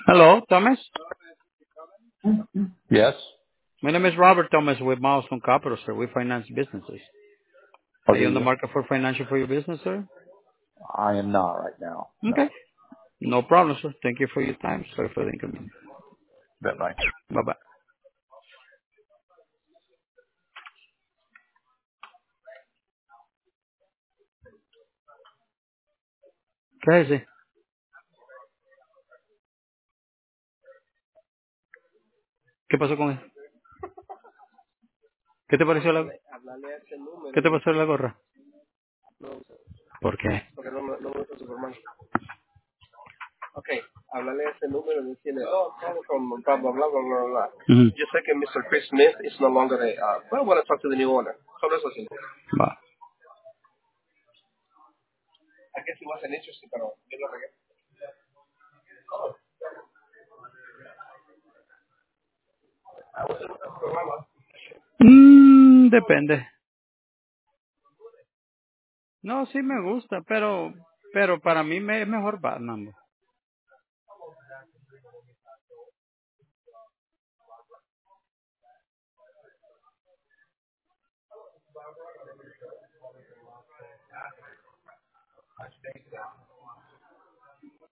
Hello, Thomas. Yes. My name is Robert Thomas with Milestone Capital, sir. We finance businesses. Or Are do you on the you? market for financial for your business, sir? I am not right now. Okay. No. No problem, sir. Thank you for your time. Sorry for the inconvenience. That might. Bye-bye. ¿Qué es ese? ¿Qué pasó con él? ¿Qué te pareció la... ¿Qué te pasó la gorra? ¿Por qué? Ujú. Va. Depende. No, sí me gusta, pero para mí es mejor Batman.